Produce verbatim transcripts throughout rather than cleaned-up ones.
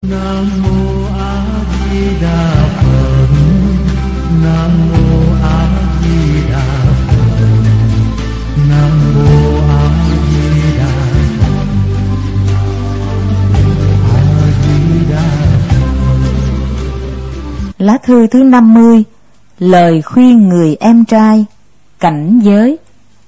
Nam mô A Di Đà Phật. Nam mô A Di Đà Phật. Nam mô A Di Đà Phật. A Di Đà Phật. Lá thư thứ năm mươi. Lời khuyên người em trai. Cảnh giới.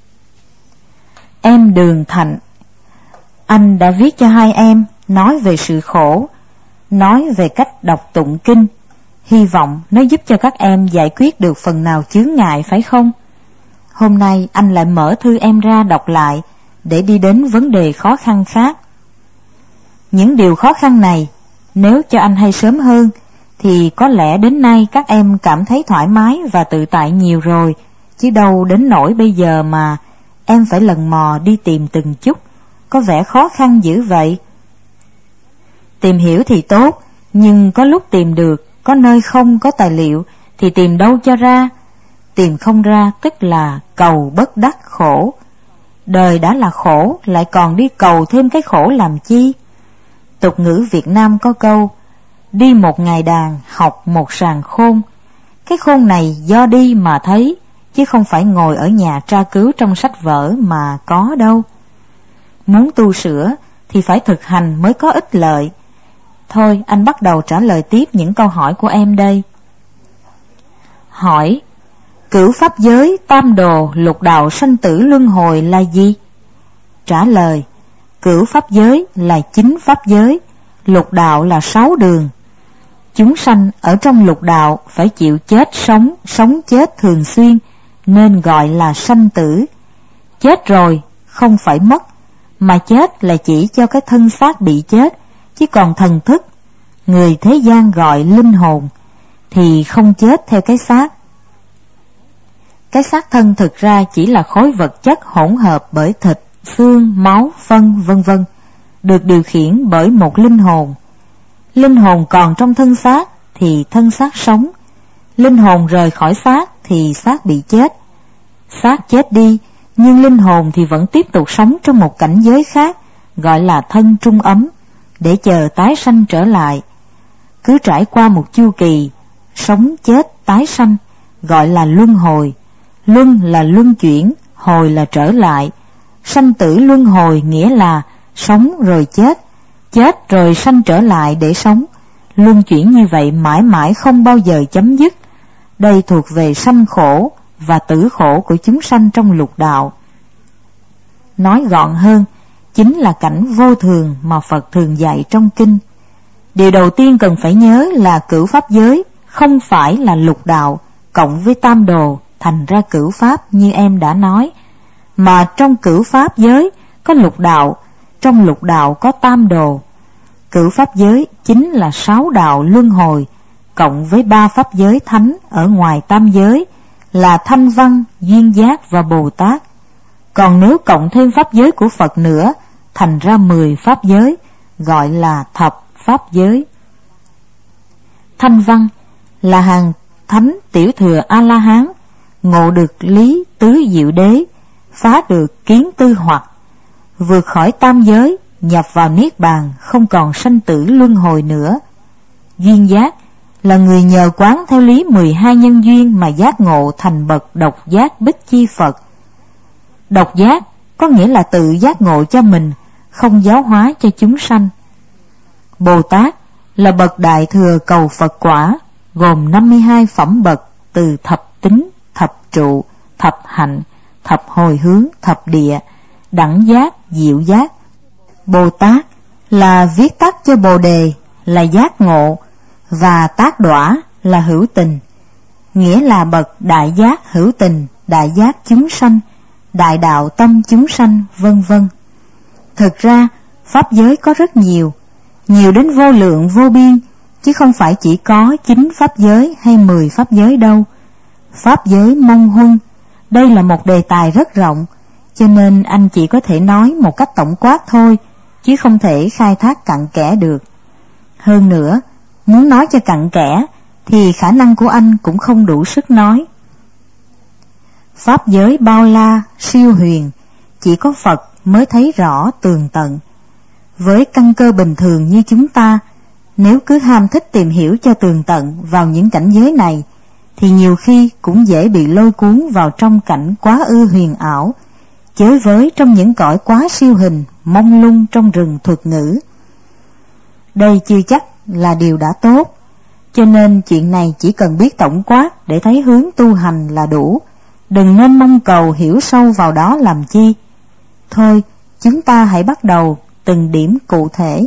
Em Đường Thạnh, anh đã viết cho hai em nói về sự khổ, nói về cách đọc tụng kinh, hy vọng nó giúp cho các em giải quyết được phần nào chướng ngại, phải không? Hôm nay anh lại mở thư em ra đọc lại để đi đến vấn đề khó khăn khác. Những điều khó khăn này, nếu cho anh hay sớm hơn, thì có lẽ đến nay các em cảm thấy thoải mái và tự tại nhiều rồi, chứ đâu đến nỗi bây giờ mà em phải lần mò đi tìm từng chút, có vẻ khó khăn dữ vậy. Tìm hiểu thì tốt, nhưng có lúc tìm được, có nơi không có tài liệu thì tìm đâu cho ra. Tìm không ra tức là cầu bất đắc khổ. Đời đã là khổ, lại còn đi cầu thêm cái khổ làm chi? Tục ngữ Việt Nam có câu, đi một ngày đàn, học một sàng khôn. Cái khôn này do đi mà thấy, chứ không phải ngồi ở nhà tra cứu trong sách vở mà có đâu. Muốn tu sửa thì phải thực hành mới có ích lợi. Thôi anh bắt đầu trả lời tiếp những câu hỏi của em đây. Hỏi: cửu pháp giới, tam đồ, lục đạo, sanh tử, luân hồi là gì? Trả lời: cửu pháp giới là chín pháp giới, lục đạo là sáu đường. Chúng sanh ở trong lục đạo phải chịu chết sống, sống chết thường xuyên, nên gọi là sanh tử. Chết rồi không phải mất, mà chết là chỉ cho cái thân xác bị chết, chứ còn thần thức, người thế gian gọi linh hồn, thì không chết theo cái xác. Cái xác thân thực ra chỉ là khối vật chất hỗn hợp bởi thịt, xương, máu, phân, vân vân, được điều khiển bởi một linh hồn. Linh hồn còn trong thân xác thì thân xác sống, linh hồn rời khỏi xác thì xác bị chết. Xác chết đi, nhưng linh hồn thì vẫn tiếp tục sống trong một cảnh giới khác, gọi là thân trung ấm, để chờ tái sanh trở lại. Cứ trải qua một chu kỳ sống chết tái sanh, gọi là luân hồi. Luân là luân chuyển, hồi là trở lại. Sanh tử luân hồi nghĩa là sống rồi chết, chết rồi sanh trở lại để sống. Luân chuyển như vậy mãi mãi không bao giờ chấm dứt. Đây thuộc về sanh khổ và tử khổ của chúng sanh trong lục đạo. Nói gọn hơn, chính là cảnh vô thường mà Phật thường dạy trong kinh. Điều đầu tiên cần phải nhớ là cửu pháp giới không phải là lục đạo cộng với tam đồ thành ra cửu pháp như em đã nói, mà trong cửu pháp giới có lục đạo, trong lục đạo có tam đồ. Cửu pháp giới chính là sáu đạo luân hồi cộng với ba pháp giới thánh ở ngoài tam giới là Thanh Văn, Duyên Giác và Bồ Tát. Còn nếu cộng thêm pháp giới của Phật nữa, thành ra mười pháp giới, gọi là thập pháp giới. Thanh Văn là hàng thánh tiểu thừa A-la-hán, ngộ được lý tứ diệu đế, phá được kiến tư hoặc, vượt khỏi tam giới, nhập vào niết bàn, không còn sanh tử luân hồi nữa. Duyên Giác là người nhờ quán theo lý mười hai nhân duyên mà giác ngộ thành bậc độc giác bích chi Phật. Độc giác có nghĩa là tự giác ngộ cho mình, không giáo hóa cho chúng sanh. Bồ Tát là bậc đại thừa cầu Phật quả, gồm năm mươi hai phẩm bậc từ thập tính, thập trụ, thập hạnh, thập hồi hướng, thập địa, đẳng giác, diệu giác. Bồ Tát là viết tắt cho Bồ Đề là giác ngộ, và Tát Đọa là hữu tình, nghĩa là bậc đại giác hữu tình, đại giác chúng sanh, đại đạo tâm chúng sanh, vân vân. Thực ra pháp giới có rất nhiều, nhiều đến vô lượng vô biên, chứ không phải chỉ có chín pháp giới hay mười pháp giới đâu. Pháp giới mông huân, đây là một đề tài rất rộng, cho nên anh chỉ có thể nói một cách tổng quát thôi, chứ không thể khai thác cặn kẽ được. Hơn nữa, muốn nói cho cặn kẽ thì khả năng của anh cũng không đủ sức nói. Pháp giới bao la, siêu huyền, chỉ có Phật mới thấy rõ tường tận. Với căn cơ bình thường như chúng ta, Nếu cứ ham thích tìm hiểu cho tường tận vào những cảnh giới này, thì nhiều khi cũng dễ bị lôi cuốn vào trong cảnh quá ư huyền ảo, chới với trong những cõi quá siêu hình, mông lung trong rừng thuật ngữ. Đây chưa chắc là điều đã tốt, cho nên chuyện này chỉ cần biết tổng quát để thấy hướng tu hành là đủ, đừng nên mong cầu hiểu sâu vào đó làm chi. Thôi, chúng ta hãy bắt đầu từng điểm cụ thể.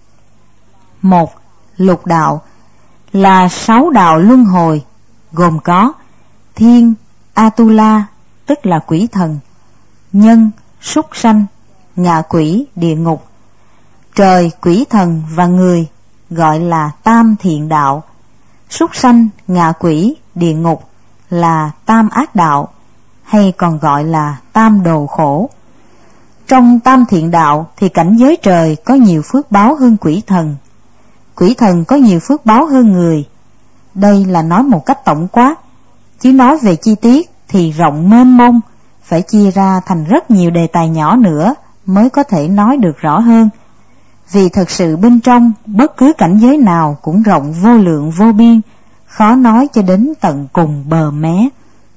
Một. Lục đạo là sáu đạo luân hồi, gồm có thiên, Atula tức là quỷ thần, nhân, súc sanh, ngạ quỷ, địa ngục, trời, quỷ thần và người gọi là tam thiện đạo, súc sanh, ngạ quỷ, địa ngục là tam ác đạo, hay còn gọi là tam đồ khổ. Trong tam thiện đạo thì cảnh giới trời có nhiều phước báo hơn quỷ thần, quỷ thần có nhiều phước báo hơn người. Đây là nói một cách tổng quát, chứ nói về chi tiết thì rộng mênh mông, phải chia ra thành rất nhiều đề tài nhỏ nữa mới có thể nói được rõ hơn. Vì thật sự bên trong bất cứ cảnh giới nào cũng rộng vô lượng vô biên, khó nói cho đến tận cùng bờ mé.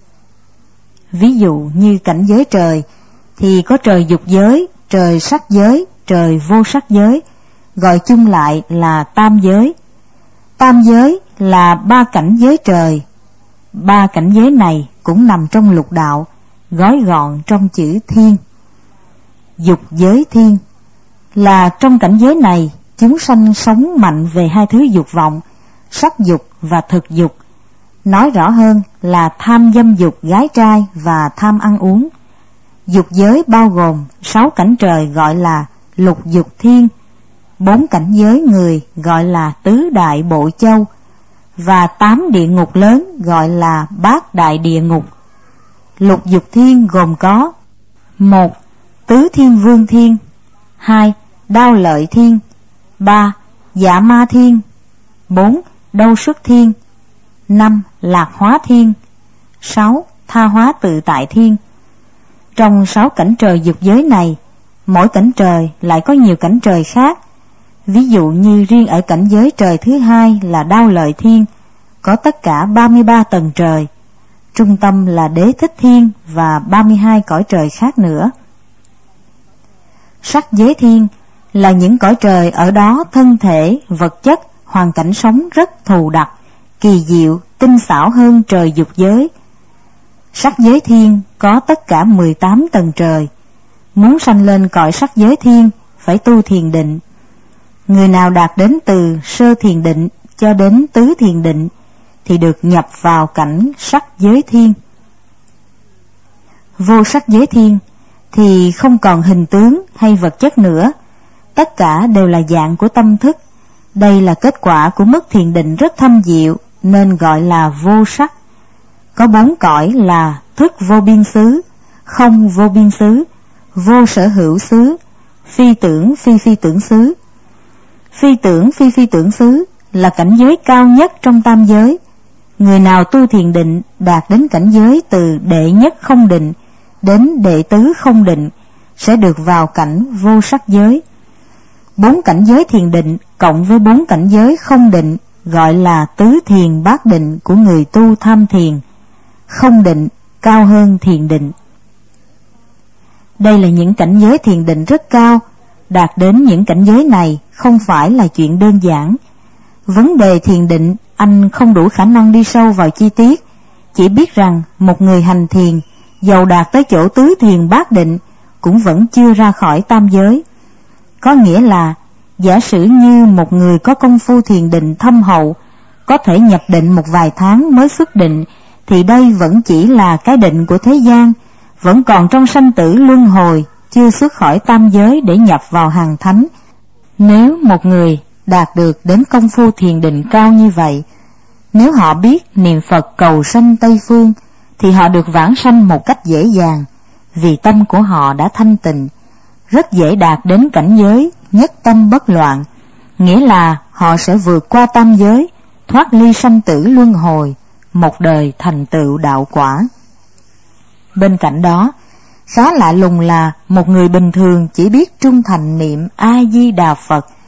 Ví dụ như cảnh giới trời thì có trời dục giới, trời sắc giới, trời vô sắc giới, gọi chung lại là tam giới. Tam giới là ba cảnh giới trời. Ba cảnh giới này cũng nằm trong lục đạo, gói gọn trong chữ thiên. Dục giới thiên là trong cảnh giới này chúng sanh sống mạnh về hai thứ dục vọng, sắc dục và thực dục. Nói rõ hơn là tham dâm dục gái trai và tham ăn uống. Dục giới bao gồm sáu cảnh trời gọi là lục dục thiên, bốn cảnh giới người gọi là tứ đại bộ châu, và tám địa ngục lớn gọi là bát đại địa ngục. Lục dục thiên gồm có: một. Tứ thiên vương thiên, hai. Đao lợi thiên, ba. Dạ ma thiên, bốn. Đâu xuất thiên, năm. Lạc hóa thiên, sáu. Tha hóa tự tại thiên. Trong sáu cảnh trời dục giới này, mỗi cảnh trời lại có nhiều cảnh trời khác. Ví dụ như riêng ở cảnh giới trời thứ hai là Đao Lợi Thiên, có tất cả ba mươi ba tầng trời, trung tâm là Đế Thích Thiên và ba mươi hai cõi trời khác nữa. Sắc giới thiên là những cõi trời ở đó thân thể, vật chất, hoàn cảnh sống rất thù đặc, kỳ diệu, tinh xảo hơn trời dục giới. Sắc giới thiên có tất cả mười tám tầng trời. Muốn sanh lên cõi sắc giới thiên phải tu thiền định. Người nào đạt đến từ sơ thiền định cho đến tứ thiền định thì được nhập vào cảnh sắc giới thiên. Vô sắc giới thiên thì không còn hình tướng hay vật chất nữa, tất cả đều là dạng của tâm thức. Đây là kết quả của mức thiền định rất thâm diệu nên gọi là vô sắc. Có bốn cõi là thức vô biên xứ, không vô biên xứ, vô sở hữu xứ, phi tưởng phi phi tưởng xứ. Phi tưởng phi phi tưởng xứ là cảnh giới cao nhất trong tam giới. Người nào tu thiền định đạt đến cảnh giới từ đệ nhất không định đến đệ tứ không định sẽ được vào cảnh vô sắc giới. Bốn cảnh giới thiền định cộng với bốn cảnh giới không định gọi là tứ thiền bát định của người tu tham thiền. Không định cao hơn thiền định. Đây là những cảnh giới thiền định rất cao. Đạt đến những cảnh giới này không phải là chuyện đơn giản. Vấn đề thiền định anh không đủ khả năng đi sâu vào chi tiết, chỉ biết rằng một người hành thiền dầu đạt tới chỗ tứ thiền bát định cũng vẫn chưa ra khỏi tam giới. Có nghĩa là giả sử như một người có công phu thiền định thâm hậu, có thể nhập định một vài tháng mới xuất định, thì đây vẫn chỉ là cái định của thế gian, vẫn còn trong sanh tử luân hồi, chưa xuất khỏi tam giới để nhập vào hàng thánh. Nếu một người đạt được đến công phu thiền định cao như vậy, nếu họ biết niệm Phật cầu sanh Tây Phương, thì họ được vãng sanh một cách dễ dàng, vì tâm của họ đã thanh tịnh, rất dễ đạt đến cảnh giới nhất tâm bất loạn, nghĩa là họ sẽ vượt qua tam giới, thoát ly sanh tử luân hồi, một đời thành tựu đạo quả. Bên cạnh đó, khá lạ lùng là một người bình thường chỉ biết trung thành niệm A Di Đà Phật,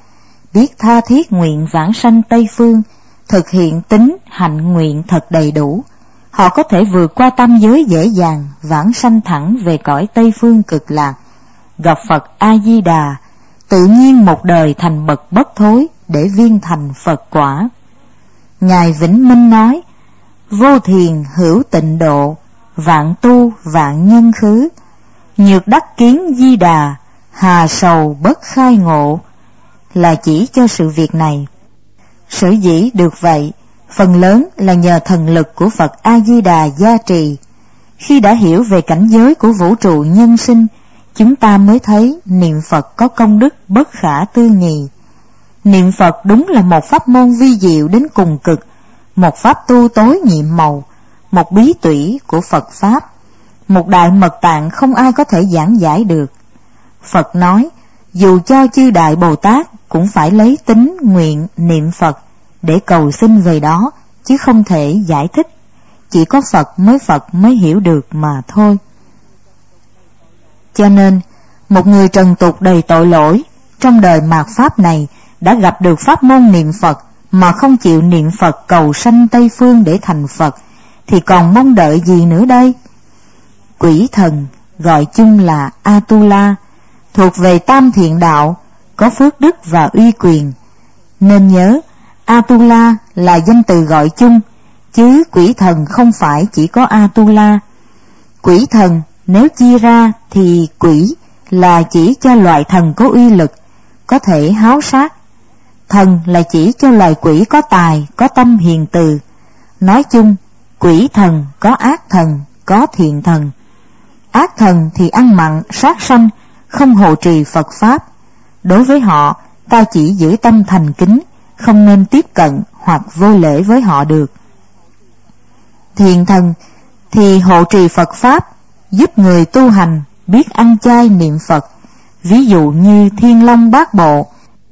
biết tha thiết nguyện vãng sanh Tây Phương, thực hiện tín hạnh nguyện thật đầy đủ, họ có thể vượt qua tam giới dễ dàng, vãng sanh thẳng về cõi Tây Phương cực lạc, gặp Phật A-di-đà, tự nhiên một đời thành bậc bất thối để viên thành Phật quả. Ngài Vĩnh Minh nói: vô thiền hữu tịnh độ, vạn tu vạn nhân khứ, nhược đắc kiến di đà, hà sầu bất khai ngộ, là chỉ cho sự việc này. Sở dĩ được vậy, phần lớn là nhờ thần lực của Phật A-di-đà gia trì. Khi đã hiểu về cảnh giới của vũ trụ nhân sinh, chúng ta mới thấy niệm Phật có công đức bất khả tư nghị. Niệm Phật đúng là một pháp môn vi diệu đến cùng cực, một pháp tu tối nhiệm màu, một bí tủy của Phật Pháp, một đại mật tạng không ai có thể giảng giải được. Phật nói, dù cho chư Đại Bồ Tát cũng phải lấy tín nguyện niệm Phật để cầu xin về đó, chứ không thể giải thích. Chỉ có Phật mới Phật mới hiểu được mà thôi. Cho nên, một người trần tục đầy tội lỗi, trong đời mạt Pháp này đã gặp được pháp môn niệm Phật mà không chịu niệm Phật cầu sanh Tây Phương để thành Phật, thì còn mong đợi gì nữa đây? Quỷ thần, gọi chung là Atula, thuộc về tam thiện đạo, có phước đức và uy quyền. Nên nhớ, Atula là danh từ gọi chung, chứ quỷ thần không phải chỉ có Atula. Quỷ thần nếu chia ra thì quỷ là chỉ cho loại thần có uy lực, có thể háo sát. Thần là chỉ cho loài quỷ có tài, có tâm hiền từ. Nói chung, quỷ thần có ác thần, có thiện thần. Ác thần thì ăn mặn, sát sanh, không hộ trì Phật Pháp. Đối với họ, ta chỉ giữ tâm thành kính, không nên tiếp cận hoặc vô lễ với họ được. Thiện thần thì hộ trì Phật Pháp, giúp người tu hành biết ăn chay niệm Phật. Ví dụ như Thiên Long Bát Bộ,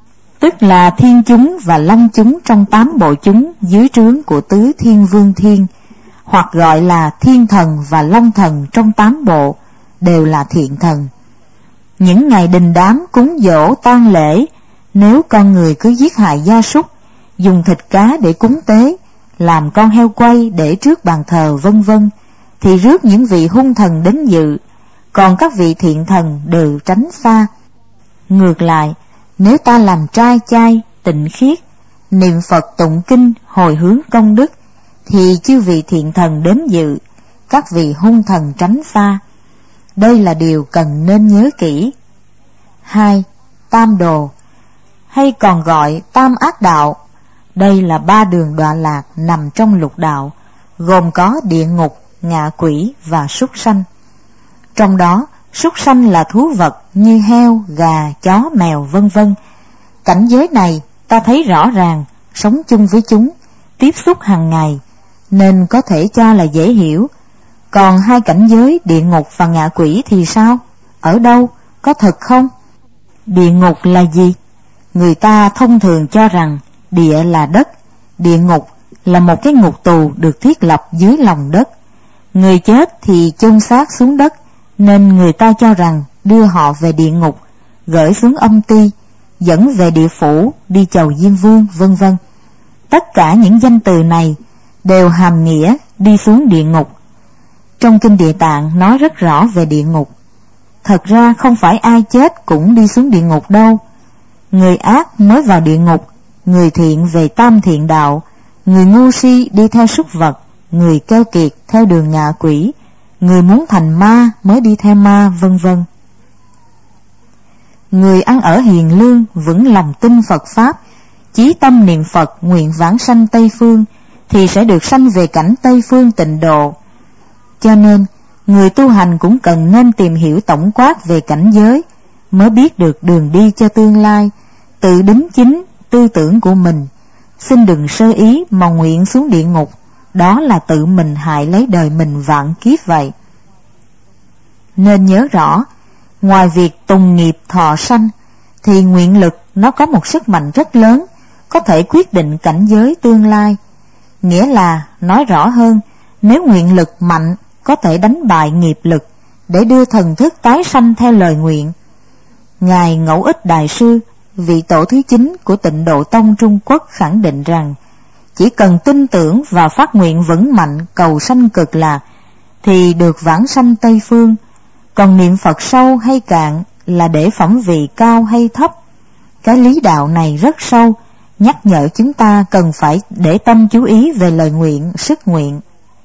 tức là thiên chúng và long chúng trong tám bộ chúng dưới trướng của tứ thiên vương thiên, hoặc gọi là thiên thần và long thần trong tám bộ, đều là thiện thần. Những ngày đình đám cúng dỗ tang lễ, nếu con người cứ giết hại gia súc, dùng thịt cá để cúng tế, làm con heo quay để trước bàn thờ vân vân, thì rước những vị hung thần đến dự, còn các vị thiện thần đều tránh xa. Ngược lại, nếu ta làm trai chay, tịnh khiết, niệm Phật tụng kinh, hồi hướng công đức, thì chư vị thiện thần đến dự, các vị hung thần tránh xa. Đây là điều cần nên nhớ kỹ. Hai, tam đồ, hay còn gọi tam ác đạo. Đây là ba đường đọa lạc nằm trong lục đạo, gồm có địa ngục, ngạ quỷ và súc sanh. Trong đó, súc sanh là thú vật như heo, gà, chó, mèo vân vân. Cảnh giới này ta thấy rõ ràng, sống chung với chúng, tiếp xúc hàng ngày, nên có thể cho là dễ hiểu. Còn hai cảnh giới địa ngục và ngạ quỷ thì sao? Ở đâu? Có thật không? Địa ngục là gì? Người ta thông thường cho rằng địa là đất, địa ngục là một cái ngục tù được thiết lập dưới lòng đất. Người chết thì chôn xác xuống đất, nên người ta cho rằng đưa họ về địa ngục, gửi xuống âm ty, dẫn về địa phủ, đi chầu Diêm Vương, vân vân. Tất cả những danh từ này đều hàm nghĩa đi xuống địa ngục. Trong Kinh Địa Tạng nói rất rõ về địa ngục. Thật ra không phải ai chết cũng đi xuống địa ngục đâu. Người ác mới vào địa ngục, người thiện về tam thiện đạo, người ngu si đi theo súc vật, người keo kiệt theo đường ngạ quỷ, người muốn thành ma mới đi theo ma, vân vân. Người ăn ở hiền lương, vững lòng tin Phật Pháp, chí tâm niệm Phật nguyện vãng sanh Tây Phương, thì sẽ được sanh về cảnh Tây Phương tịnh độ. Cho nên, người tu hành cũng cần nên tìm hiểu tổng quát về cảnh giới, mới biết được đường đi cho tương lai, tự đính chính tư tưởng của mình. Xin đừng sơ ý mà nguyện xuống địa ngục, đó là tự mình hại lấy đời mình vạn kiếp vậy. Nên nhớ rõ, ngoài việc tùng nghiệp thọ sanh, thì nguyện lực nó có một sức mạnh rất lớn, có thể quyết định cảnh giới tương lai. Nghĩa là, nói rõ hơn, nếu nguyện lực mạnh, có thể đánh bại nghiệp lực, để đưa thần thức tái sanh theo lời nguyện. Ngài Ngẫu Ích Đại Sư vị tổ thứ chín của Tịnh Độ Tông Trung Quốc khẳng định rằng chỉ cần tin tưởng và phát nguyện vững mạnh cầu sanh cực lạc thì được vãng sanh Tây Phương. Còn niệm Phật sâu hay cạn là để phẩm vị cao hay thấp. Cái lý đạo này rất sâu, nhắc nhở chúng ta cần phải để tâm chú ý về lời nguyện, sức nguyện.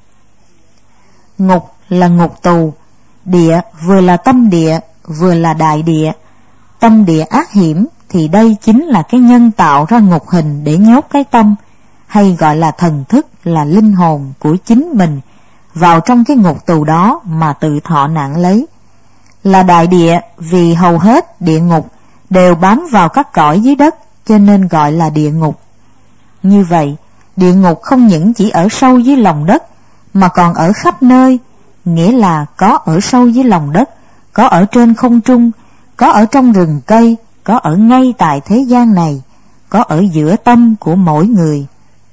Ngục là ngục tù, địa vừa là tâm địa, vừa là đại địa. Tâm địa ác hiểm thì đây chính là cái nhân tạo ra ngục hình để nhốt cái tâm, hay gọi là thần thức, là linh hồn của chính mình vào trong cái ngục tù đó mà tự thọ nạn lấy. Là đại địa vì hầu hết địa ngục đều bám vào các cõi dưới đất, cho nên gọi là địa ngục. Như vậy, địa ngục không những chỉ ở sâu dưới lòng đất mà còn ở khắp nơi, nghĩa là có ở sâu dưới lòng đất, có ở trên không trung, có ở trong rừng cây, có ở ngay tại thế gian này, có ở giữa tâm của mỗi người.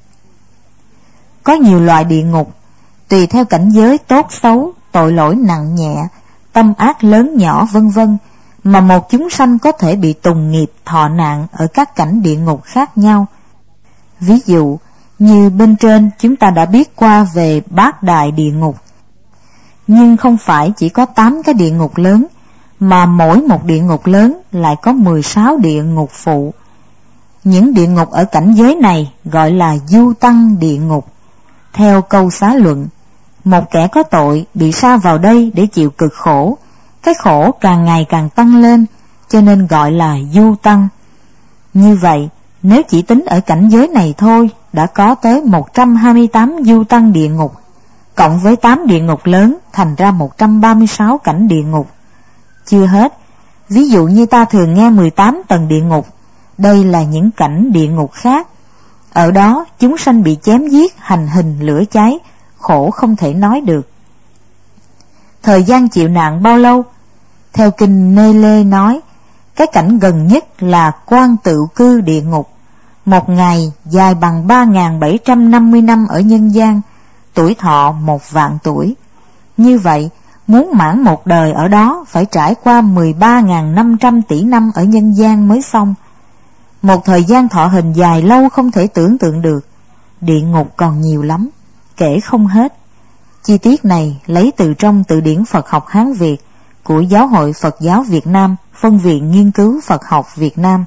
Có nhiều loại địa ngục, tùy theo cảnh giới tốt xấu, tội lỗi nặng nhẹ, tâm ác lớn nhỏ vân vân, mà một chúng sanh có thể bị tùng nghiệp thọ nạn ở các cảnh địa ngục khác nhau. Ví dụ như bên trên chúng ta đã biết qua về bát đại địa ngục. Nhưng không phải chỉ có tám cái địa ngục lớn, mà mỗi một địa ngục lớn lại có mười sáu địa ngục phụ. Những địa ngục ở cảnh giới này gọi là du tăng địa ngục. Theo câu Xá Luận, một kẻ có tội bị sa vào đây để chịu cực khổ, cái khổ càng ngày càng tăng lên, cho nên gọi là du tăng. Như vậy, nếu chỉ tính ở cảnh giới này thôi, đã có tới một trăm hai mươi tám du tăng địa ngục, cộng với tám địa ngục lớn thành ra một trăm ba mươi sáu cảnh địa ngục. Chưa hết, ví dụ như ta thường nghe mười tám tầng địa ngục, đây là những cảnh địa ngục khác. Ở đó chúng sanh bị chém giết, hành hình, lửa cháy, khổ không thể nói được. Thời gian chịu nạn bao lâu? Theo kinh Nê Lê nói, cái cảnh gần nhất là Quan Tự Cư địa ngục. Một ngày dài bằng ba nghìn bảy trăm năm mươi năm ở nhân gian, tuổi thọ một vạn tuổi. Như vậy, muốn mãn một đời ở đó phải trải qua mười ba nghìn năm trăm tỷ năm ở nhân gian mới xong. Một thời gian thọ hình dài lâu không thể tưởng tượng được. Địa ngục còn nhiều lắm, kể không hết. Chi tiết này lấy từ trong Từ điển Phật học Hán Việt của Giáo hội Phật giáo Việt Nam, Phân viện Nghiên cứu Phật học Việt Nam.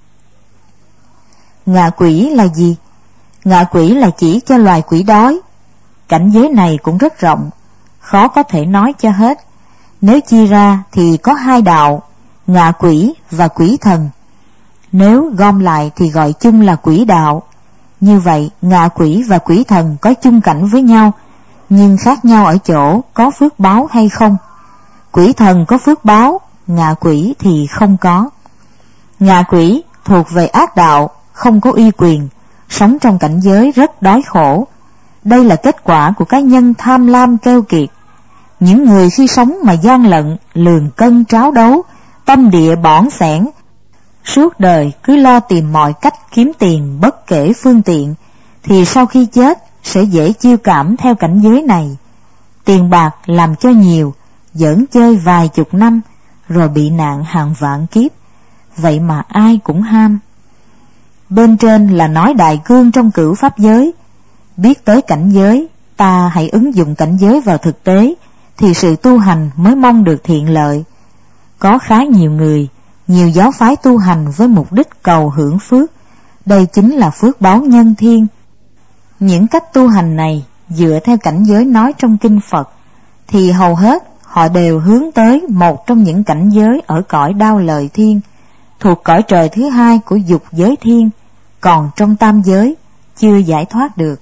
Ngạ quỷ là gì? Ngạ quỷ là chỉ cho loài quỷ đói. Cảnh giới này cũng rất rộng, khó có thể nói cho hết. Nếu chia ra thì có hai đạo, ngạ quỷ và quỷ thần. Nếu gom lại thì gọi chung là quỷ đạo. Như vậy, ngạ quỷ và quỷ thần có chung cảnh với nhau, nhưng khác nhau ở chỗ có phước báo hay không. Quỷ thần có phước báo, ngạ quỷ thì không có. Ngạ quỷ thuộc về ác đạo, không có uy quyền, sống trong cảnh giới rất đói khổ. Đây là kết quả của cái nhân tham lam keo kiệt. Những người khi sống mà gian lận, lường cân tráo đấu, tâm địa bỏn sẻn, suốt đời cứ lo tìm mọi cách kiếm tiền bất kể phương tiện, thì sau khi chết sẽ dễ chiêu cảm theo cảnh giới này. Tiền bạc làm cho nhiều, giỡn chơi vài chục năm, rồi bị nạn hàng vạn kiếp. Vậy mà ai cũng ham. Bên trên là nói đại cương trong cửu pháp giới. Biết tới cảnh giới, ta hãy ứng dụng cảnh giới vào thực tế, thì sự tu hành mới mong được thiện lợi. Có khá nhiều người, nhiều giáo phái tu hành với mục đích cầu hưởng phước. Đây chính là phước báo nhân thiên. Những cách tu hành này dựa theo cảnh giới nói trong kinh Phật, thì hầu hết họ đều hướng tới một trong những cảnh giới ở cõi đao lợi thiên, thuộc cõi trời thứ hai của dục giới thiên, còn trong tam giới chưa giải thoát được.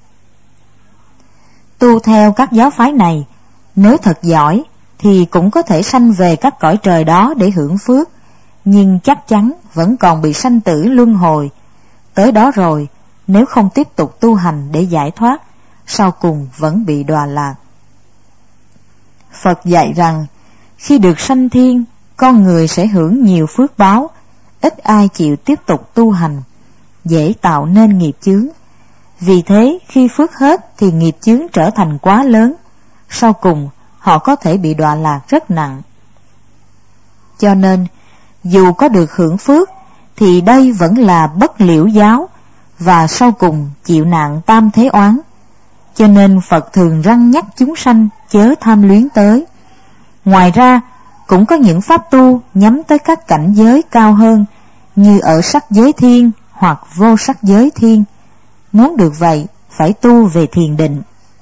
Tu theo các giáo phái này, nếu thật giỏi thì cũng có thể sanh về các cõi trời đó để hưởng phước, nhưng chắc chắn vẫn còn bị sanh tử luân hồi. Tới đó rồi, nếu không tiếp tục tu hành để giải thoát, sau cùng vẫn bị đọa lạc. Phật dạy rằng, khi được sanh thiên, con người sẽ hưởng nhiều phước báo, ít ai chịu tiếp tục tu hành, dễ tạo nên nghiệp chướng. Vì thế, khi phước hết thì nghiệp chướng trở thành quá lớn, sau cùng họ có thể bị đọa lạc rất nặng. Cho nên, dù có được hưởng phước, thì đây vẫn là bất liễu giáo, và sau cùng chịu nạn tam thế oán. Cho nên Phật thường răn nhắc chúng sanh chớ tham luyến tới. Ngoài ra, cũng có những pháp tu nhắm tới các cảnh giới cao hơn, như ở sắc giới thiên hoặc vô sắc giới thiên. Muốn được vậy, phải tu về thiền định.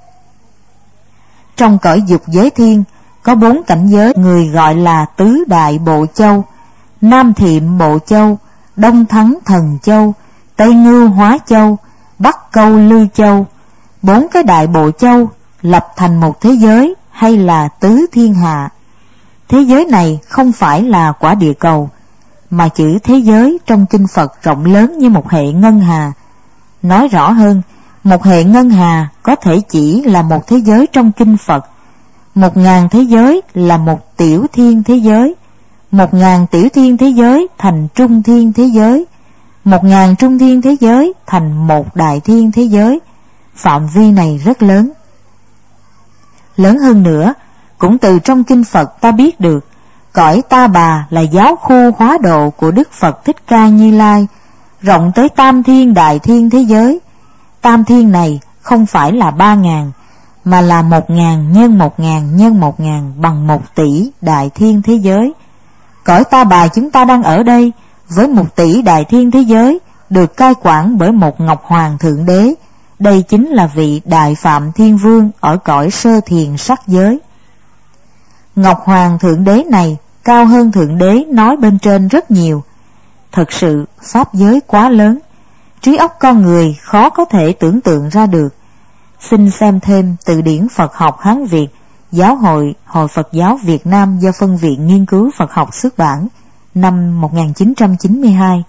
Trong cõi dục giới thiên, có bốn cảnh giới người gọi là tứ đại bộ châu: Nam Thiệm Bộ Châu, Đông Thắng Thần Châu, Tây Ngưu Hóa Châu, Bắc Câu Lư Châu. Bốn cái đại bộ châu lập thành một thế giới, hay là tứ thiên hạ. Thế giới này không phải là quả địa cầu, mà chữ thế giới trong kinh Phật rộng lớn như một hệ ngân hà. Nói rõ hơn, một hệ ngân hà có thể chỉ là một thế giới trong kinh Phật. Một ngàn thế giới là một tiểu thiên thế giới. Một ngàn tiểu thiên thế giới thành trung thiên thế giới. Một ngàn trung thiên thế giới thành một đại thiên thế giới. Phạm vi này rất lớn. Lớn hơn nữa, cũng từ trong kinh Phật ta biết được, cõi Ta Bà là giáo khu hóa độ của Đức Phật Thích Ca Như Lai, rộng tới tam thiên đại thiên thế giới. Tam thiên này không phải là ba ngàn, mà là một ngàn nhân một ngàn nhân một ngàn bằng một tỷ đại thiên thế giới. Cõi Ta Bà chúng ta đang ở đây, với một tỷ đại thiên thế giới, được cai quản bởi một Ngọc Hoàng Thượng Đế. Đây chính là vị Đại Phạm Thiên Vương ở cõi sơ thiền sắc giới. Ngọc Hoàng Thượng Đế này cao hơn Thượng Đế nói bên trên rất nhiều. Thật sự pháp giới quá lớn, trí óc con người khó có thể tưởng tượng ra được. Xin xem thêm từ điển Phật học Hán Việt, Giáo hội Hội Phật giáo Việt Nam do Phân viện Nghiên cứu Phật học xuất bản năm một nghìn chín trăm chín mươi hai.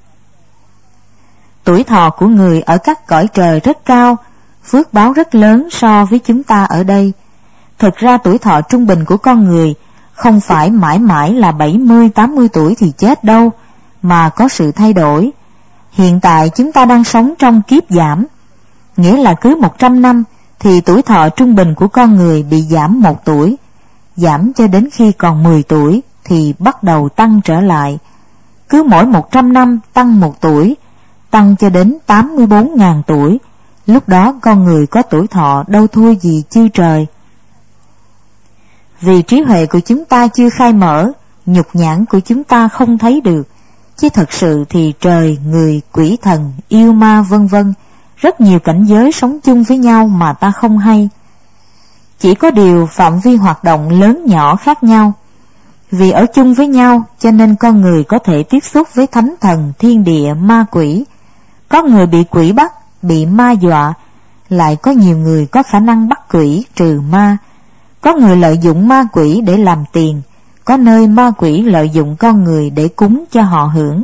Tuổi thọ của người ở các cõi trời rất cao, phước báo rất lớn so với chúng ta ở đây. Thực ra tuổi thọ trung bình của con người không phải mãi mãi là bảy mươi tám mươi tuổi thì chết đâu, mà có sự thay đổi. Hiện tại chúng ta đang sống trong kiếp giảm, nghĩa là cứ một trăm năm thì tuổi thọ trung bình của con người bị giảm một tuổi, giảm cho đến khi còn mười tuổi thì bắt đầu tăng trở lại. Cứ mỗi một trăm năm tăng một tuổi, tăng cho đến tám mươi bốn nghìn tuổi. Lúc đó con người có tuổi thọ đâu thua gì chư trời. Vì trí huệ của chúng ta chưa khai mở, nhục nhãn của chúng ta không thấy được, chứ thật sự thì trời, người, quỷ thần, yêu ma vân vân, rất nhiều cảnh giới sống chung với nhau mà ta không hay. Chỉ có điều phạm vi hoạt động lớn nhỏ khác nhau. Vì ở chung với nhau cho nên con người có thể tiếp xúc với thánh thần, thiên địa, ma quỷ. Có người bị quỷ bắt, bị ma dọa, lại có nhiều người có khả năng bắt quỷ trừ ma. Có người lợi dụng ma quỷ để làm tiền, có nơi ma quỷ lợi dụng con người để cúng cho họ hưởng.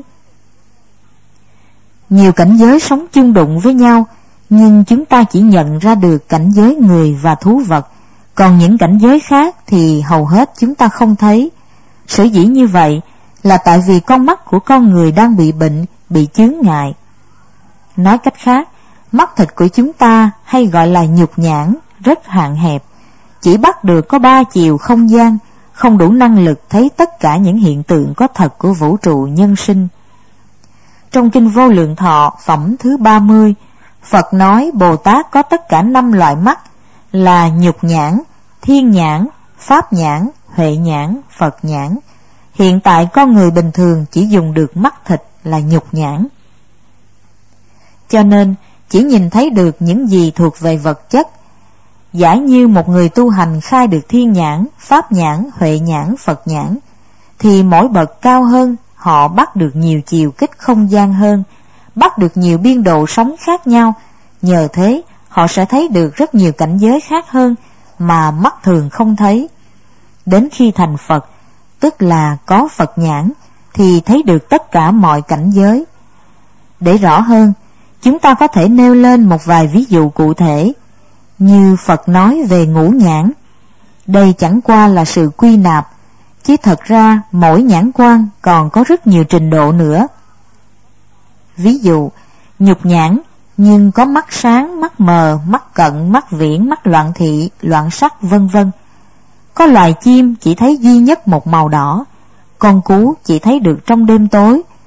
Nhiều cảnh giới sống chung đụng với nhau, nhưng chúng ta chỉ nhận ra được cảnh giới người và thú vật, còn những cảnh giới khác thì hầu hết chúng ta không thấy. Sở dĩ như vậy là tại vì con mắt của con người đang bị bệnh, bị chướng ngại. Nói cách khác, mắt thịt của chúng ta hay gọi là nhục nhãn rất hạn hẹp, chỉ bắt được có ba chiều không gian, không đủ năng lực thấy tất cả những hiện tượng có thật của vũ trụ nhân sinh. Trong kinh Vô Lượng Thọ phẩm thứ ba mươi, Phật nói Bồ Tát có tất cả năm loại mắt là nhục nhãn, thiên nhãn, pháp nhãn, huệ nhãn, Phật nhãn. Hiện tại con người bình thường chỉ dùng được mắt thịt là nhục nhãn, cho nên chỉ nhìn thấy được những gì thuộc về vật chất. Giả như một người tu hành khai được thiên nhãn, pháp nhãn, huệ nhãn, Phật nhãn, thì mỗi bậc cao hơn họ bắt được nhiều chiều kích không gian hơn, bắt được nhiều biên độ sống khác nhau. Nhờ thế họ sẽ thấy được rất nhiều cảnh giới khác hơn mà mắt thường không thấy. Đến khi thành Phật, tức là có Phật nhãn, thì thấy được tất cả mọi cảnh giới. Để rõ hơn, chúng ta có thể nêu lên một vài ví dụ cụ thể. Như Phật nói về ngũ nhãn, đây chẳng qua là sự quy nạp, chứ thật ra mỗi nhãn quan còn có rất nhiều trình độ nữa. Ví dụ, nhục nhãn nhưng có mắt sáng, mắt mờ, mắt cận, mắt viễn, mắt loạn thị, loạn sắc vân vân. Có loài chim chỉ thấy duy nhất một màu đỏ, con cú chỉ thấy được trong đêm tối.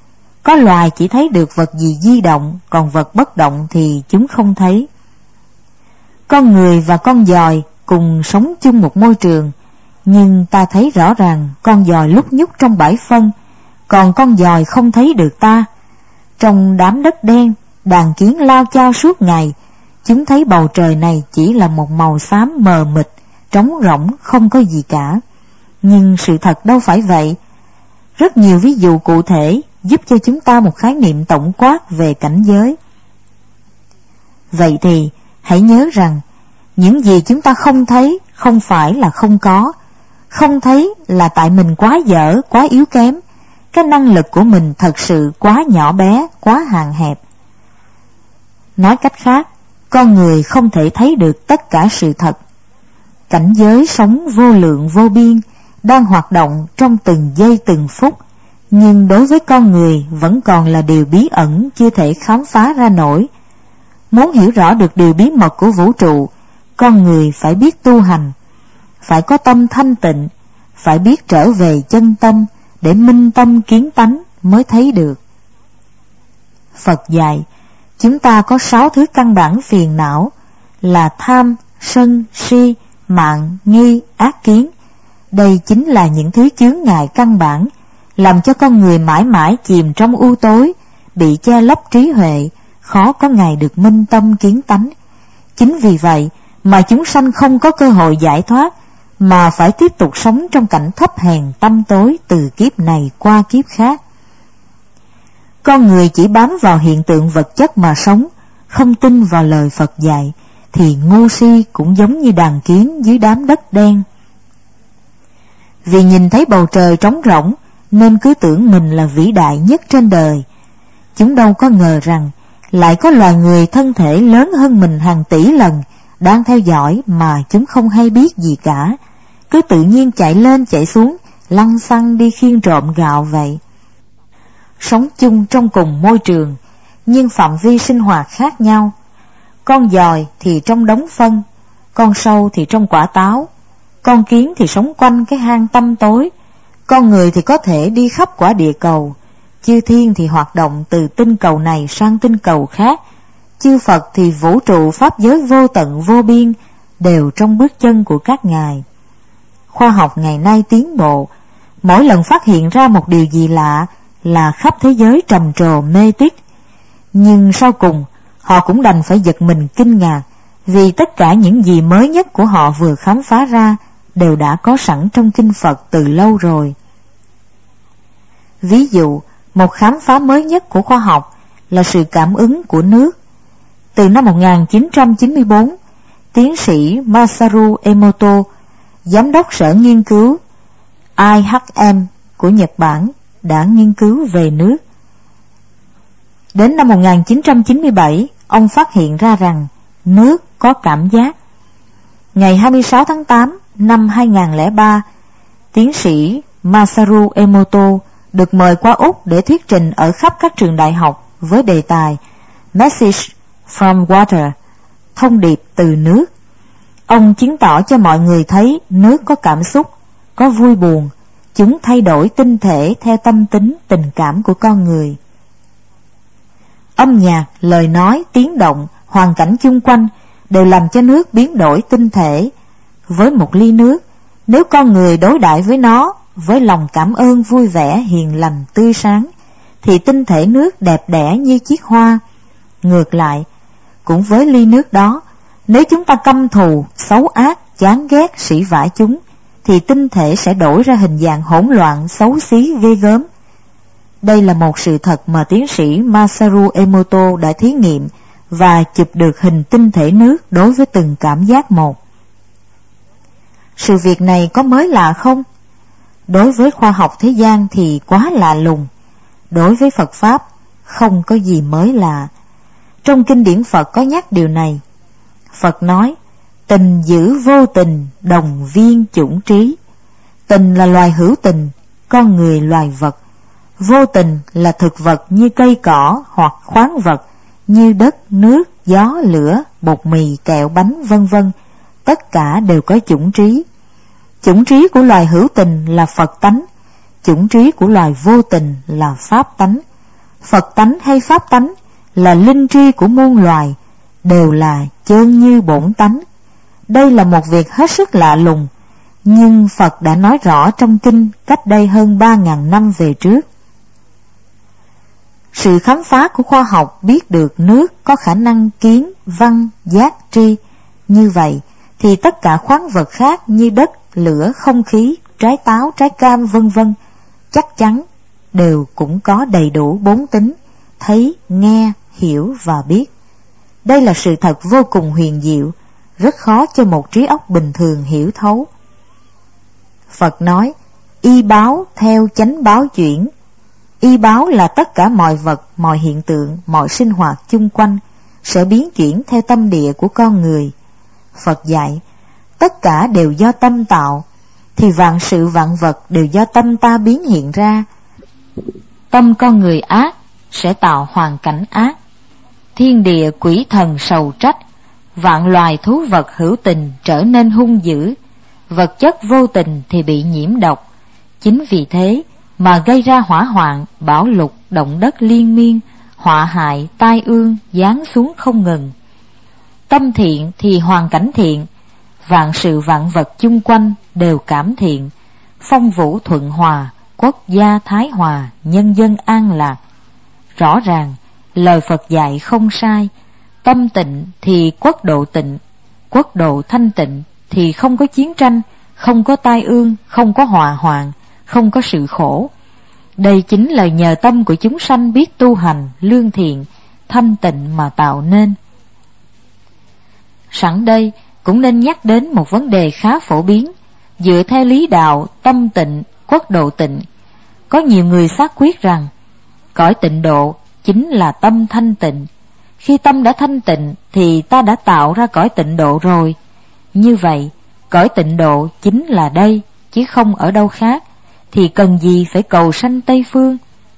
Có loài chỉ thấy được vật gì di động, còn vật bất động thì chúng không thấy. Con người và con giòi cùng sống chung một môi trường, nhưng ta thấy rõ ràng con giòi lúc nhúc trong bãi phân, còn con giòi không thấy được ta. Trong đám đất đen, đàn kiến lao chao suốt ngày, chúng thấy bầu trời này chỉ là một màu xám mờ mịt, trống rỗng, không có gì cả. Nhưng sự thật đâu phải vậy. Rất nhiều ví dụ cụ thể giúp cho chúng ta một khái niệm tổng quát về cảnh giới. Vậy thì hãy nhớ rằng những gì chúng ta không thấy không phải là không có. Không thấy là tại mình quá dở, quá yếu kém. Cái năng lực của mình thật sự quá nhỏ bé, quá hạn hẹp. Nói cách khác, con người không thể thấy được tất cả sự thật. Cảnh giới sống vô lượng vô biên đang hoạt động trong từng giây từng phút, nhưng đối với con người vẫn còn là điều bí ẩn chưa thể khám phá ra nổi. Muốn hiểu rõ được điều bí mật của vũ trụ, con người phải biết tu hành, phải có tâm thanh tịnh, phải biết trở về chân tâm để minh tâm kiến tánh mới thấy được. Phật dạy chúng ta có sáu thứ căn bản phiền não là tham, sân, si, mạn, nghi, ác kiến. Đây chính là những thứ chướng ngại căn bản, làm cho con người mãi mãi chìm trong u tối, bị che lấp trí huệ, khó có ngày được minh tâm kiến tánh. Chính vì vậy mà chúng sanh không có cơ hội giải thoát, mà phải tiếp tục sống trong cảnh thấp hèn tăm tối từ kiếp này qua kiếp khác. Con người chỉ bám vào hiện tượng vật chất mà sống, không tin vào lời Phật dạy, thì ngu si cũng giống như đàn kiến dưới đám đất đen. Vì nhìn thấy bầu trời trống rỗng nên cứ tưởng mình là vĩ đại nhất trên đời. Chúng đâu có ngờ rằng lại có loài người thân thể lớn hơn mình hàng tỷ lần đang theo dõi mà chúng không hay biết gì cả, cứ tự nhiên chạy lên chạy xuống, lăng xăng đi khiêng trộm gạo vậy. Sống chung trong cùng môi trường, nhưng phạm vi sinh hoạt khác nhau. Con giòi thì trong đống phân, con sâu thì trong quả táo, con kiến thì sống quanh cái hang tăm tối, con người thì có thể đi khắp quả địa cầu, chư thiên thì hoạt động từ tinh cầu này sang tinh cầu khác, chư Phật thì vũ trụ pháp giới vô tận vô biên đều trong bước chân của các ngài. Khoa học ngày nay tiến bộ, mỗi lần phát hiện ra một điều gì lạ là khắp thế giới trầm trồ mê tít. Nhưng sau cùng họ cũng đành phải giật mình kinh ngạc, vì tất cả những gì mới nhất của họ vừa khám phá ra đều đã có sẵn trong kinh Phật từ lâu rồi. Ví dụ, một khám phá mới nhất của khoa học là sự cảm ứng của nước. Từ năm một nghìn chín trăm chín mươi tư, tiến sĩ Masaru Emoto, giám đốc sở nghiên cứu I H M của Nhật Bản, đã nghiên cứu về nước. Đến năm một nghìn chín trăm chín mươi bảy, ông phát hiện ra rằng nước có cảm giác. Ngày hai mươi sáu tháng tám năm hai nghìn lẻ ba, tiến sĩ Masaru Emoto được mời qua Úc để thuyết trình ở khắp các trường đại học với đề tài Message from Water, thông điệp từ nước. Ông chứng tỏ cho mọi người thấy nước có cảm xúc, có vui buồn, chúng thay đổi tinh thể theo tâm tính, tình cảm của con người. Âm nhạc, lời nói, tiếng động, hoàn cảnh chung quanh đều làm cho nước biến đổi tinh thể. Với một ly nước, nếu con người đối đãi với nó với lòng cảm ơn vui vẻ, hiền lành, tươi sáng, thì tinh thể nước đẹp đẽ như chiếc hoa. Ngược lại, cũng với ly nước đó, nếu chúng ta căm thù, xấu ác, chán ghét, sỉ vả chúng, thì tinh thể sẽ đổi ra hình dạng hỗn loạn, xấu xí, ghê gớm. Đây là một sự thật mà tiến sĩ Masaru Emoto đã thí nghiệm và chụp được hình tinh thể nước đối với từng cảm giác một. Sự việc này có mới lạ không? Đối với khoa học thế gian thì quá lạ lùng. Đối với Phật Pháp không có gì mới lạ. Trong kinh điển Phật có nhắc điều này. Phật nói, tình giữ vô tình, đồng viên chủng trí. Tình là loài hữu tình, con người loài vật. Vô tình là thực vật như cây cỏ hoặc khoáng vật như đất, nước, gió, lửa, bột mì, kẹo, bánh, vân vân. Tất cả đều có chủng trí. Chủng trí của loài hữu tình là Phật tánh, chủng trí của loài vô tình là Pháp tánh. Phật tánh hay Pháp tánh là linh tri của muôn loài, đều là chơn như bổn tánh. Đây là một việc hết sức lạ lùng, nhưng Phật đã nói rõ trong kinh cách đây hơn ba ngàn năm về trước. Sự khám phá của khoa học biết được nước có khả năng kiến, văn, giác, tri. Như vậy thì tất cả khoáng vật khác như đất, lửa, không khí, trái táo, trái cam vân vân chắc chắn đều cũng có đầy đủ bốn tính: thấy, nghe, hiểu và biết. Đây là sự thật vô cùng huyền diệu, rất khó cho một trí óc bình thường hiểu thấu. Phật nói, y báo theo chánh báo chuyển. Y báo là tất cả mọi vật, mọi hiện tượng, mọi sinh hoạt chung quanh sẽ biến chuyển theo tâm địa của con người. Phật dạy, tất cả đều do tâm tạo, thì vạn sự vạn vật đều do tâm ta biến hiện ra. Tâm con người ác sẽ tạo hoàn cảnh ác, thiên địa quỷ thần sầu trách, vạn loài thú vật hữu tình trở nên hung dữ, vật chất vô tình thì bị nhiễm độc. Chính vì thế mà gây ra hỏa hoạn, bão lụt, động đất liên miên, họa hại, tai ương giáng xuống không ngừng. Tâm thiện thì hoàn cảnh thiện, vạn sự vạn vật chung quanh đều cảm thiện, phong vũ thuận hòa, quốc gia thái hòa, nhân dân an lạc. Rõ ràng lời Phật dạy không sai. Tâm tịnh thì quốc độ tịnh, quốc độ thanh tịnh thì không có chiến tranh, không có tai ương, không có họa hoạn, không có sự khổ. Đây chính là nhờ tâm của chúng sanh biết tu hành, lương thiện, thanh tịnh mà tạo nên. Sẵn đây cũng nên nhắc đến một vấn đề khá phổ biến. Dựa theo lý đạo tâm tịnh, quốc độ tịnh, có nhiều người xác quyết rằng cõi tịnh độ chính là tâm thanh tịnh. Khi tâm đã thanh tịnh thì ta đã tạo ra cõi tịnh độ rồi. Như vậy cõi tịnh độ chính là đây, chứ không ở đâu khác, thì cần gì phải cầu sanh Tây Phương.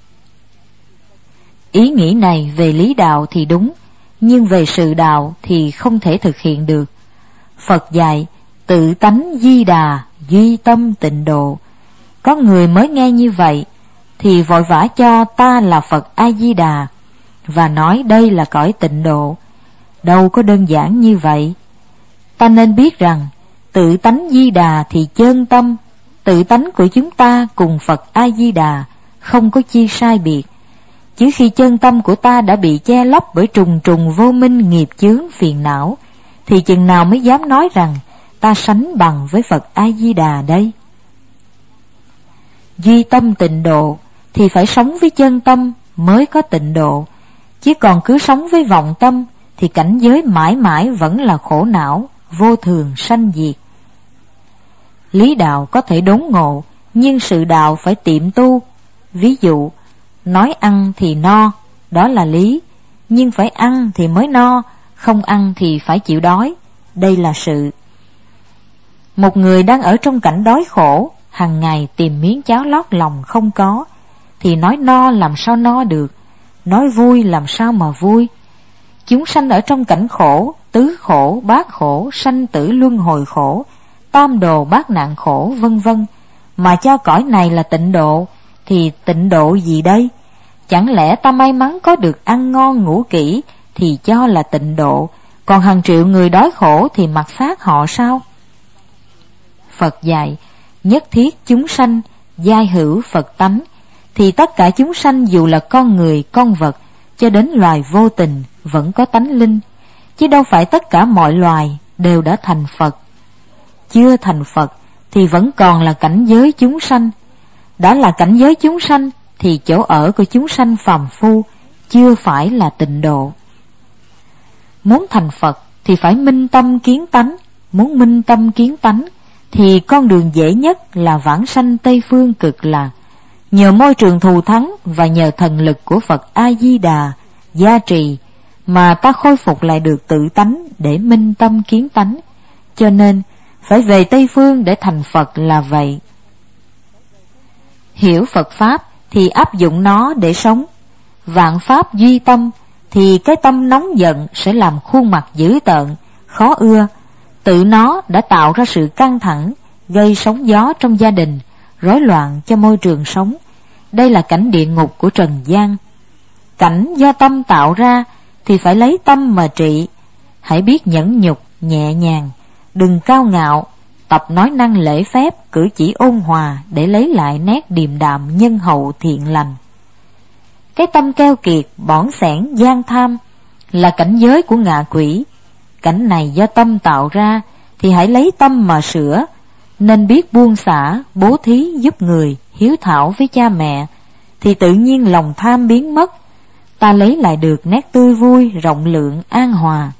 Ý nghĩ này về lý đạo thì đúng, nhưng về sự đạo thì không thể thực hiện được. Phật dạy tự tánh di đà, duy tâm tịnh độ. Có người mới nghe như vậy thì vội vã cho ta là Phật A Di Đà và nói đây là cõi tịnh độ. Đâu có đơn giản như vậy. Ta nên biết rằng tự tánh Di Đà thì chân tâm, tự tánh của chúng ta cùng Phật A Di Đà không có chi sai biệt. Chứ khi chân tâm của ta đã bị che lấp bởi trùng trùng vô minh nghiệp chướng phiền não, thì chừng nào mới dám nói rằng ta sánh bằng với Phật A Di Đà đây. Duy tâm tịnh độ thì phải sống với chân tâm mới có tịnh độ, chứ còn cứ sống với vọng tâm thì cảnh giới mãi mãi vẫn là khổ não, vô thường sanh diệt. Lý đạo có thể đốn ngộ, nhưng sự đạo phải tiệm tu. Ví dụ, nói ăn thì no, đó là lý, nhưng phải ăn thì mới no, không ăn thì phải chịu đói, đây là sự. Một người đang ở trong cảnh đói khổ, hàng ngày tìm miếng cháo lót lòng không có, thì nói no làm sao no được, nói vui làm sao mà vui. Chúng sanh ở trong cảnh khổ, tứ khổ, bát khổ, sanh tử luân hồi khổ, tam đồ bát nạn khổ, vân vân, mà cho cõi này là tịnh độ, thì tịnh độ gì đây? Chẳng lẽ ta may mắn có được ăn ngon ngủ kỹ thì cho là tịnh độ, còn hàng triệu người đói khổ thì mặc xác họ sao? Phật dạy nhất thiết chúng sanh giai hữu Phật tánh, thì tất cả chúng sanh dù là con người, con vật, cho đến loài vô tình vẫn có tánh linh, chứ đâu phải tất cả mọi loài đều đã thành Phật. Chưa thành Phật thì vẫn còn là cảnh giới chúng sanh. Đã là cảnh giới chúng sanh thì chỗ ở của chúng sanh phàm phu chưa phải là tịnh độ. Muốn thành Phật thì phải minh tâm kiến tánh. Muốn minh tâm kiến tánh thì con đường dễ nhất là vãng sanh Tây Phương Cực Lạc. Nhờ môi trường thù thắng và nhờ thần lực của Phật A Di Đà gia trì mà ta khôi phục lại được tự tánh để minh tâm kiến tánh. Cho nên phải về Tây Phương để thành Phật là vậy. Hiểu Phật Pháp thì áp dụng nó để sống. Vạn Pháp duy tâm thì cái tâm nóng giận sẽ làm khuôn mặt dữ tợn, khó ưa. Tự nó đã tạo ra sự căng thẳng, gây sóng gió trong gia đình, rối loạn cho môi trường sống. Đây là cảnh địa ngục của trần gian. Cảnh do tâm tạo ra thì phải lấy tâm mà trị. Hãy biết nhẫn nhục, nhẹ nhàng, đừng cao ngạo, tập nói năng lễ phép, cử chỉ ôn hòa để lấy lại nét điềm đạm nhân hậu thiện lành. Cái tâm keo kiệt, bỏn xẻn, gian tham là cảnh giới của ngạ quỷ. Cảnh này do tâm tạo ra thì hãy lấy tâm mà sửa, nên biết buông xả, bố thí giúp người, hiếu thảo với cha mẹ, thì tự nhiên lòng tham biến mất, ta lấy lại được nét tươi vui, rộng lượng, an hòa.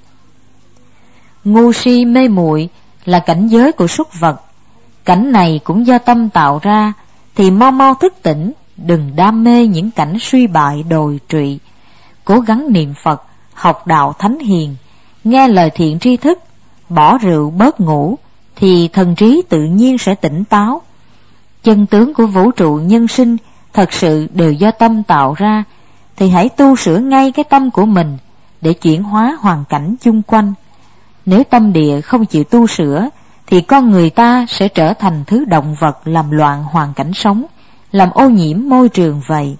Ngu si mê muội là cảnh giới của súc vật. Cảnh này cũng do tâm tạo ra, thì mau mau thức tỉnh, đừng đam mê những cảnh suy bại đồi trụy. Cố gắng niệm Phật, học đạo thánh hiền, nghe lời thiện tri thức, bỏ rượu bớt ngủ, thì thần trí tự nhiên sẽ tỉnh táo. Chân tướng của vũ trụ nhân sinh thật sự đều do tâm tạo ra, thì hãy tu sửa ngay cái tâm của mình để chuyển hóa hoàn cảnh chung quanh. Nếu tâm địa không chịu tu sửa thì con người ta sẽ trở thành thứ động vật làm loạn hoàn cảnh sống, làm ô nhiễm môi trường vậy.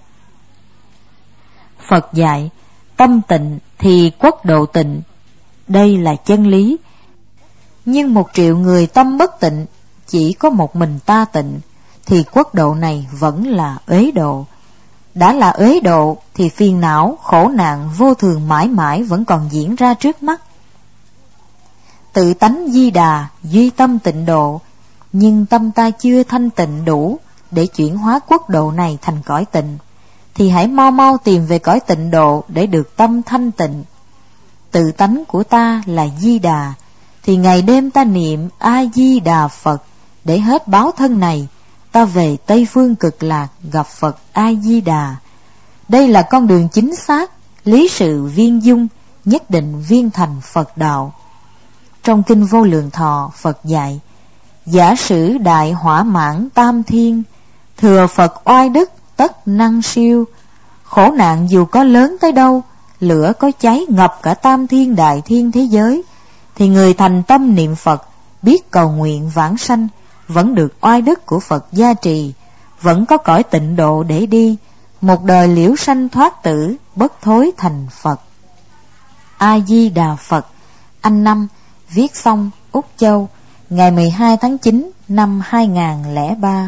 Phật dạy, tâm tịnh thì quốc độ tịnh, đây là chân lý. Nhưng một triệu người tâm bất tịnh, chỉ có một mình ta tịnh, thì quốc độ này vẫn là uế độ. Đã là uế độ thì phiền não, khổ nạn vô thường mãi mãi vẫn còn diễn ra trước mắt. Tự tánh Di Đà, duy tâm tịnh độ, nhưng tâm ta chưa thanh tịnh đủ để chuyển hóa quốc độ này thành cõi tịnh, thì hãy mau mau tìm về cõi tịnh độ để được tâm thanh tịnh. Tự tánh của ta là Di Đà, thì ngày đêm ta niệm A Di Đà Phật, để hết báo thân này, ta về Tây Phương Cực Lạc gặp Phật A Di Đà. Đây là con đường chính xác, lý sự viên dung, nhất định viên thành Phật đạo. Trong Kinh Vô Lượng Thọ, Phật dạy, giả sử đại hỏa mãn tam thiên, thừa Phật oai đức tất năng siêu. Khổ nạn dù có lớn tới đâu, lửa có cháy ngập cả tam thiên đại thiên thế giới, thì người thành tâm niệm Phật, biết cầu nguyện vãng sanh, vẫn được oai đức của Phật gia trì, vẫn có cõi tịnh độ để đi, một đời liễu sanh thoát tử, bất thối thành Phật. A Di Đà Phật. Anh Năm, viết xong, Úc Châu, ngày mười hai tháng chín năm hai nghìn không trăm lẻ ba.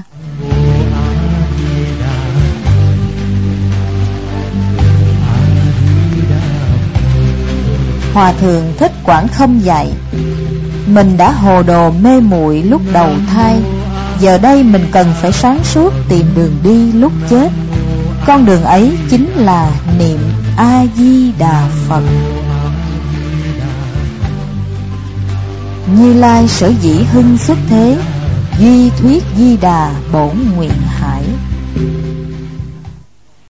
Hòa thượng Thích Quảng Khâm dạy, mình đã hồ đồ mê muội lúc đầu thai, giờ đây mình cần phải sáng suốt tìm đường đi lúc chết. Con đường ấy chính là niệm A Di Đà Phật. Như Lai sở dĩ hưng xuất thế, duy thuyết Di Đà bổn nguyện hải.